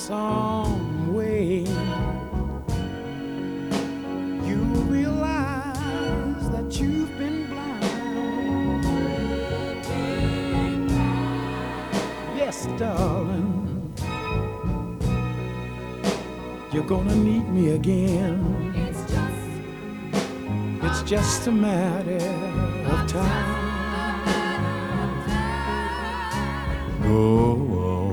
some way you realize that you've been blind. Yes, darling, you're gonna need me again. It's just a matter of time. Go